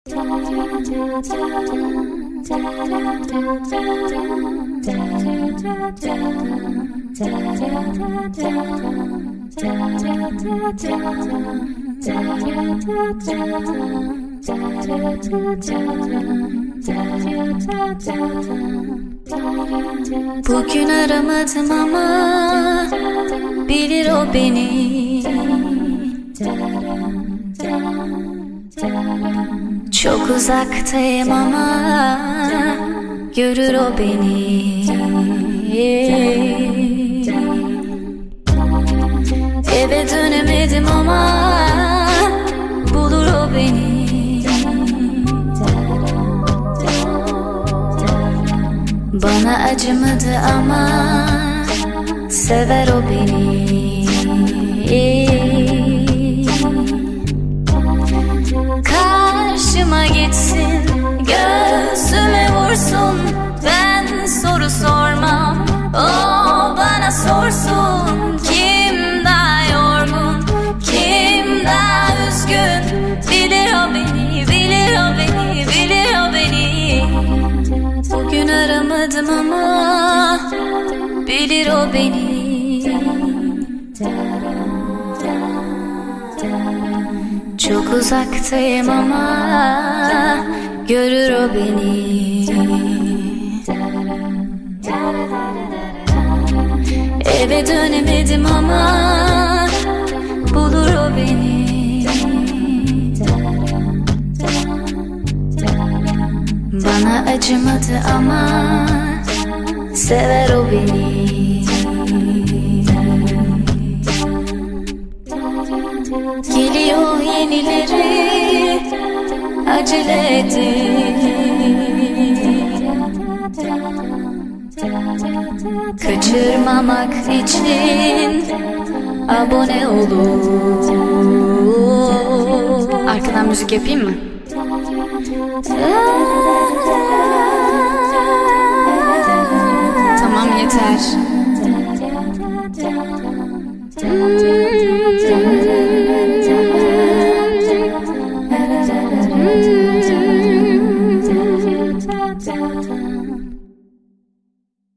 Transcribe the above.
Bugün aramadım ama bilir o beni. Çok uzaktayım ama görür o beni. Eve dönemedim ama bulur o beni. Bana acımadı ama sever o beni. Karşıma gitsin, göğsüme vursun. Ben soru sormam, o bana sorsun. Kim daha yorgun, kim daha üzgün? Bilir o beni, bilir o beni, bilir o beni. Bugün aramadım ama bilir o beni. Çok uzaktayım ama görür o beni. Eve dönemedim ama bulur o beni. Bana acımadı ama sever o beni. Geliyor yenileri, acele edin. Kaçırmamak için abone olun. Arkadan müzik yapayım mı?